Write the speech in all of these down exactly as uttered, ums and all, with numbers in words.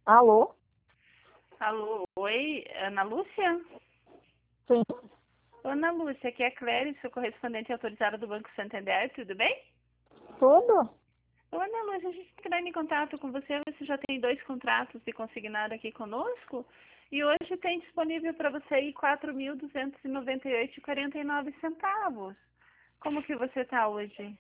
Alô? Alô, oi, Ana Lúcia? Sim. Ana Lúcia, aqui é a Cléria, sou correspondente autorizada do Banco Santander, tudo bem? Tudo? Ô, Ana Lúcia, a gente está entrando em contato com você, você já tem dois contratos de consignado aqui conosco, e hoje tem disponível para você aí quatro mil duzentos e noventa e oito reais e quarenta e nove centavos. Como que você está hoje?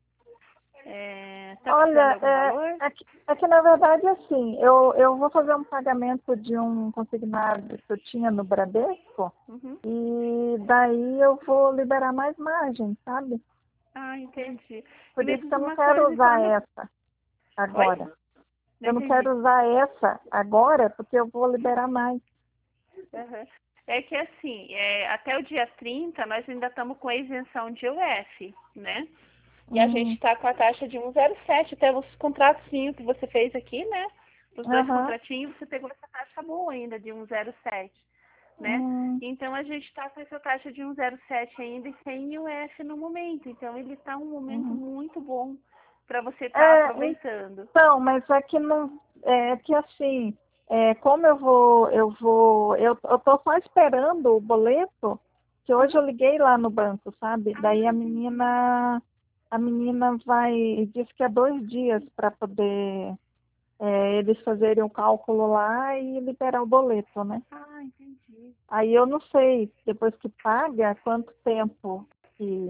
Está precisando de Olha, algum é, valor? é, que, é que na verdade assim, eu, eu vou fazer um pagamento de um consignado que eu tinha no Bradesco Uhum. e daí eu vou liberar mais margem, sabe? Ah, entendi. E Por me isso diz que eu não uma quero coisa, usar quando... essa Oi? agora. Não Eu não entendi. quero usar essa agora porque eu vou liberar mais. Uhum. É que assim, é, até o dia trinta nós ainda estamos com a isenção de U F, né? E a gente Hum, está com a taxa de um vírgula zero sete, até os contratinhos que você fez aqui, né? Os dois aham, contratinhos, você pegou essa taxa boa ainda de um vírgula zero sete, né? hum, Então a gente está com essa taxa de um vírgula zero sete ainda e sem U F no momento. Então ele está um momento uhum. muito bom para você estar É, aproveitando. então, mas é que não, é que assim, é, como eu vou, eu vou, eu, eu tô só esperando o boleto, que hoje Uhum. eu liguei lá no banco, sabe? Daí Ah, a entendi. menina, a menina vai, diz que é dois dias para poder é, eles fazerem o cálculo lá e liberar o boleto, né? Ah, entendi. Aí eu não sei, depois que paga, quanto tempo que,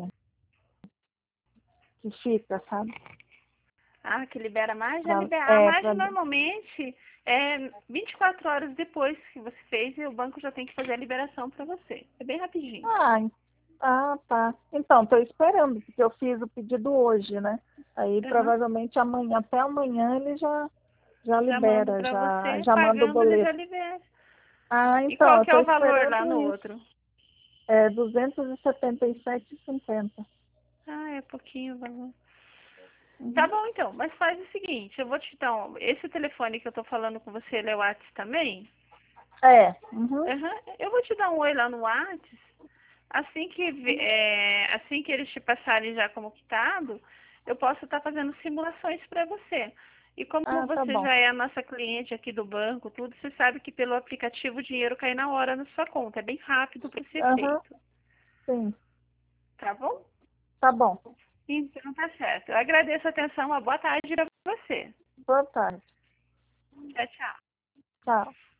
que fica, sabe? Ah, que libera mais? Já Pra, libera. A é, margem pra, normalmente é vinte e quatro horas depois que você fez e o banco já tem que fazer a liberação para você. É bem rapidinho. ah, Ah, tá. Então, estou esperando, porque eu fiz o pedido hoje, né? Aí Uhum. provavelmente amanhã, até amanhã ele já, já Já mando libera, para já, você, já manda o pagando ele já boleto. libera. Ah, E então, qual eu que é estou o valor lá esperando no isso. outro? É duzentos e setenta e sete e cinquenta. Ah, é pouquinho o valor. Tá Uhum. bom então, mas faz o seguinte, eu vou te dar um, esse telefone que eu tô falando com você, ele é o WhatsApp também? É. Uhum. Uhum. Eu vou te dar um oi lá no WhatsApp. Assim que, vi- é, assim que eles te passarem já como quitado, eu posso estar fazendo simulações para você. E como Ah, tá você bom. já é a nossa cliente aqui do banco, tudo, você sabe que pelo aplicativo o dinheiro cai na hora na sua conta. É bem rápido para ser Aham, feito. sim. Tá bom? Tá bom. Então tá certo. Eu agradeço a atenção. Uma boa tarde para você. Boa tarde. Tchau, tchau. Tchau.